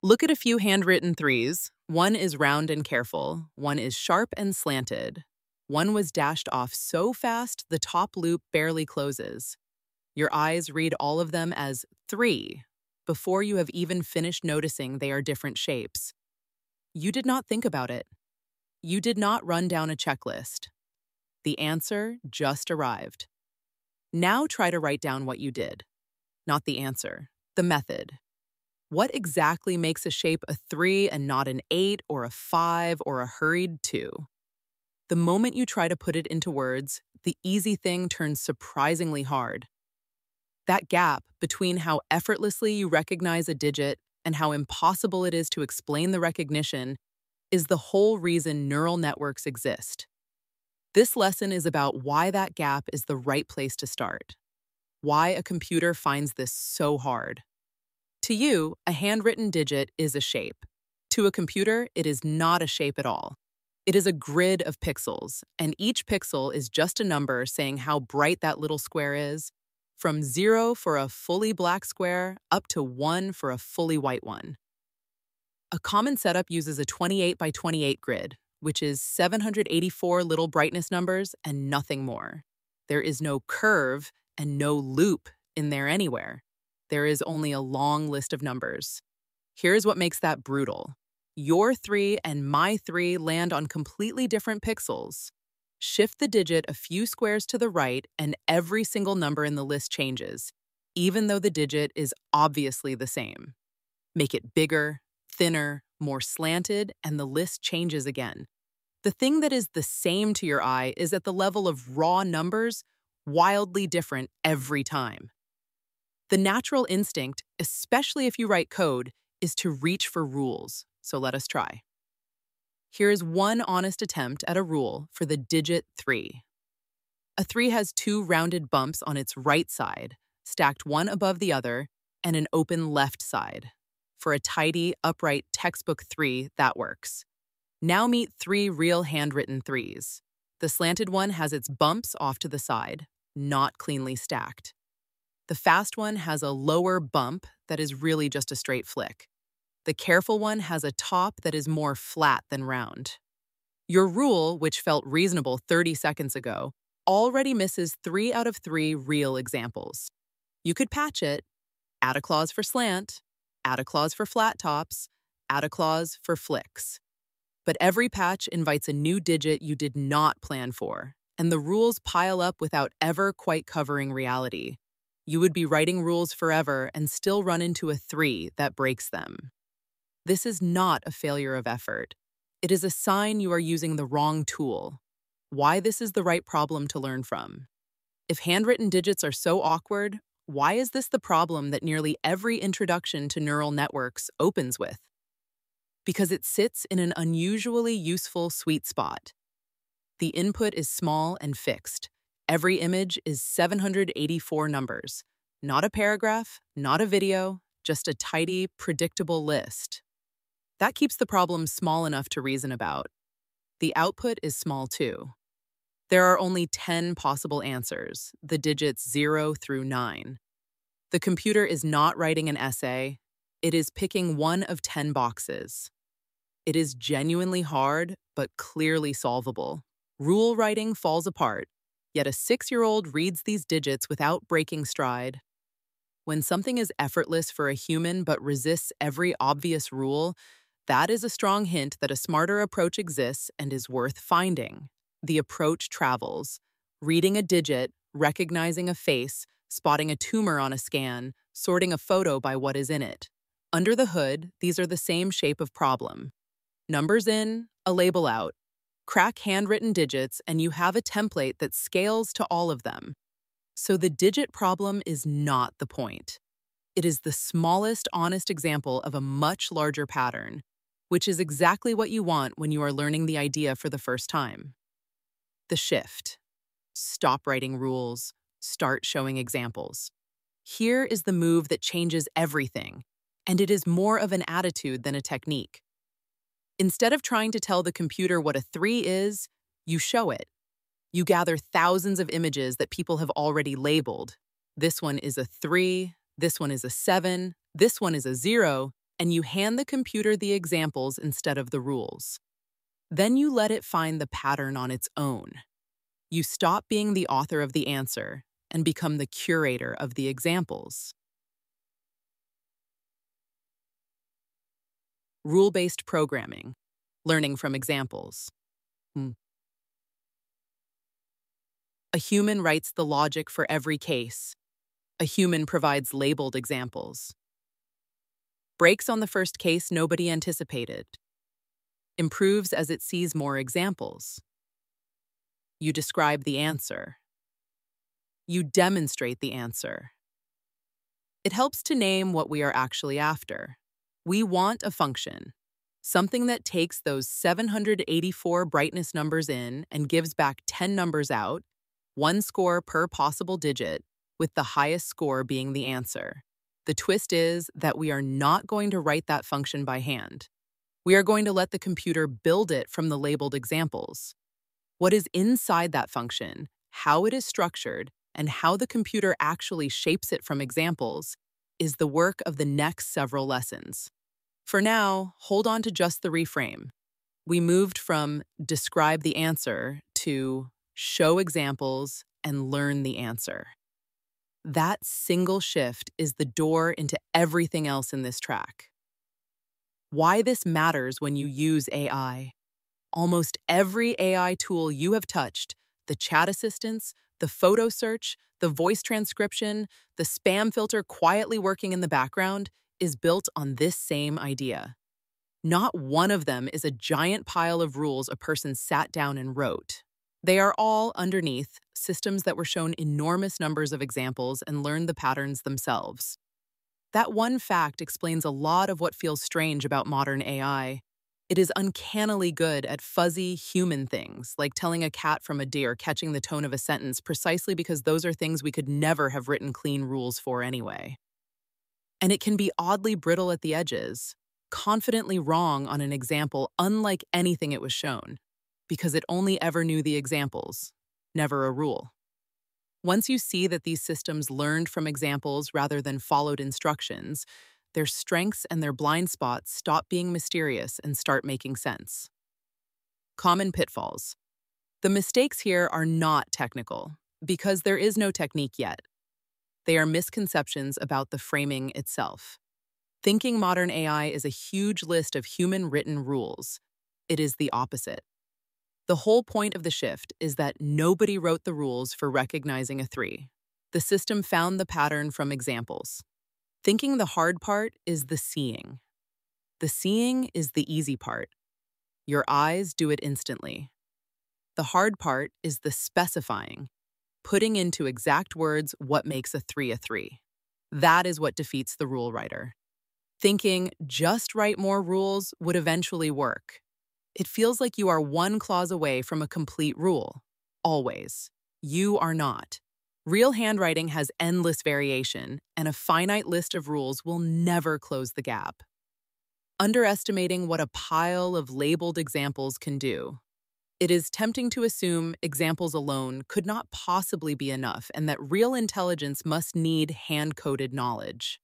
Look at a few handwritten threes. One is round and careful, one is sharp and slanted. One was dashed off so fast the top loop barely closes. Your eyes read all of them as three before you have even finished noticing they are different shapes. You did not think about it. You did not run down a checklist. The answer just arrived. Now try to write down what you did. Not the answer, the method. What exactly makes a shape a 3 and not an 8 or a 5 or a hurried 2? The moment you try to put it into words, the easy thing turns surprisingly hard. That gap between how effortlessly you recognize a digit and how impossible it is to explain the recognition is the whole reason neural networks exist. This lesson is about why that gap is the right place to start. Why a computer finds this so hard. To you, a handwritten digit is a shape. To a computer, it is not a shape at all. It is a grid of pixels, and each pixel is just a number saying how bright that little square is, from 0 for a fully black square up to 1 for a fully white one. A common setup uses a 28 by 28 grid, which is 784 little brightness numbers and nothing more. There is no curve and no loop in there anywhere. There is only a long list of numbers. Here's what makes that brutal. Your 3 and my 3 land on completely different pixels. Shift the digit a few squares to the right and every single number in the list changes, even though the digit is obviously the same. Make it bigger, thinner, more slanted, and the list changes again. The thing that is the same to your eye is at the level of raw numbers, wildly different every time. The natural instinct, especially if you write code, is to reach for rules, so let us try. Here is one honest attempt at a rule for the digit 3. A 3 has two rounded bumps on its right side, stacked one above the other, and an open left side. For a tidy, upright textbook 3, that works. Now meet 3 real handwritten 3s. The slanted one has its bumps off to the side, not cleanly stacked. The fast one has a lower bump that is really just a straight flick. The careful one has a top that is more flat than round. Your rule, which felt reasonable 30 seconds ago, already misses 3 out of 3 real examples. You could patch it, add a clause for slant, add a clause for flat tops, add a clause for flicks. But every patch invites a new digit you did not plan for, and the rules pile up without ever quite covering reality. You would be writing rules forever and still run into a 3 that breaks them. This is not a failure of effort. It is a sign you are using the wrong tool. Why this is the right problem to learn from. If handwritten digits are so awkward, why is this the problem that nearly every introduction to neural networks opens with? Because it sits in an unusually useful sweet spot. The input is small and fixed. Every image is 784 numbers. Not a paragraph, not a video, just a tidy, predictable list. That keeps the problem small enough to reason about. The output is small too. There are only 10 possible answers, the digits 0 through 9. The computer is not writing an essay. It is picking one of 10 boxes. It is genuinely hard, but clearly solvable. Rule writing falls apart, yet a 6-year-old reads these digits without breaking stride. When something is effortless for a human but resists every obvious rule, that is a strong hint that a smarter approach exists and is worth finding. The approach travels. Reading a digit, recognizing a face, spotting a tumor on a scan, sorting a photo by what is in it. Under the hood, these are the same shape of problem. Numbers in, a label out. Crack handwritten digits and you have a template that scales to all of them. So the digit problem is not the point. It is the smallest honest example of a much larger pattern, which is exactly what you want when you are learning the idea for the first time. The shift. Stop writing rules. Start showing examples. Here is the move that changes everything, and it is more of an attitude than a technique. Instead of trying to tell the computer what a 3 is, you show it. You gather thousands of images that people have already labeled. This one is a 3, this one is a 7, this one is a 0, and you hand the computer the examples instead of the rules. Then you let it find the pattern on its own. You stop being the author of the answer and become the curator of the examples. Rule-based programming, learning from examples. A human writes the logic for every case. A human provides labeled examples. Breaks on the first case nobody anticipated. Improves as it sees more examples. You describe the answer. You demonstrate the answer. It helps to name what we are actually after. We want a function, something that takes those 784 brightness numbers in and gives back 10 numbers out, one score per possible digit, with the highest score being the answer. The twist is that we are not going to write that function by hand. We are going to let the computer build it from the labeled examples. What is inside that function, how it is structured, and how the computer actually shapes it from examples is the work of the next several lessons. For now, hold on to just the reframe. We moved from describe the answer to show examples and learn the answer. That single shift is the door into everything else in this track. Why this matters when you use AI. Almost every AI tool you have touched, the chat assistants, the photo search, the voice transcription, the spam filter quietly working in the background, is built on this same idea. Not one of them is a giant pile of rules a person sat down and wrote. They are all, underneath, systems that were shown enormous numbers of examples and learned the patterns themselves. That one fact explains a lot of what feels strange about modern AI. It is uncannily good at fuzzy, human things, like telling a cat from a deer, catching the tone of a sentence, precisely because those are things we could never have written clean rules for anyway. And it can be oddly brittle at the edges, confidently wrong on an example unlike anything it was shown, because it only ever knew the examples, never a rule. Once you see that these systems learned from examples rather than followed instructions, their strengths and their blind spots stop being mysterious and start making sense. Common pitfalls. The mistakes here are not technical, because there is no technique yet. They are misconceptions about the framing itself. Thinking modern AI is a huge list of human-written rules. It is the opposite. The whole point of the shift is that nobody wrote the rules for recognizing a 3. The system found the pattern from examples. Thinking the hard part is the seeing. The seeing is the easy part. Your eyes do it instantly. The hard part is the specifying, putting into exact words what makes a 3 a 3. That is what defeats the rule writer. Thinking just write more rules would eventually work. It feels like you are one clause away from a complete rule. Always. You are not. Real handwriting has endless variation, and a finite list of rules will never close the gap. Underestimating what a pile of labeled examples can do. It is tempting to assume examples alone could not possibly be enough and that real intelligence must need hand-coded knowledge.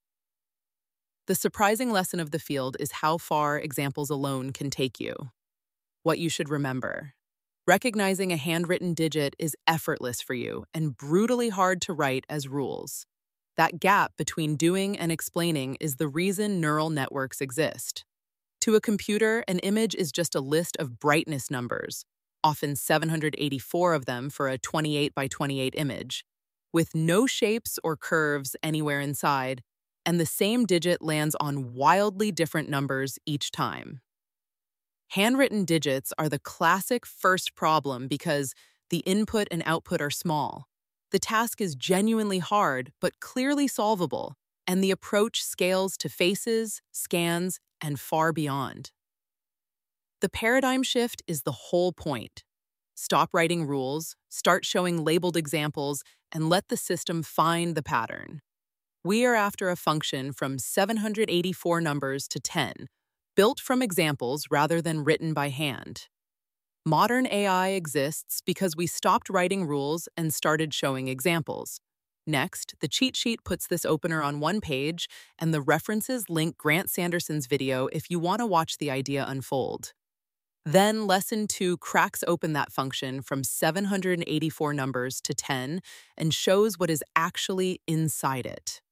The surprising lesson of the field is how far examples alone can take you. What you should remember. Recognizing a handwritten digit is effortless for you and brutally hard to write as rules. That gap between doing and explaining is the reason neural networks exist. To a computer, an image is just a list of brightness numbers, often 784 of them for a 28 by 28 image, with no shapes or curves anywhere inside, and the same digit lands on wildly different numbers each time. Handwritten digits are the classic first problem because the input and output are small. The task is genuinely hard, but clearly solvable, and the approach scales to faces, scans, and far beyond. The paradigm shift is the whole point. Stop writing rules, start showing labeled examples, and let the system find the pattern. We are after a function from 784 numbers to 10, built from examples rather than written by hand. Modern AI exists because we stopped writing rules and started showing examples. Next, the cheat sheet puts this opener on one page, and the references link Grant Sanderson's video if you want to watch the idea unfold. Then Lesson 2 cracks open that function from 784 numbers to 10 and shows what is actually inside it.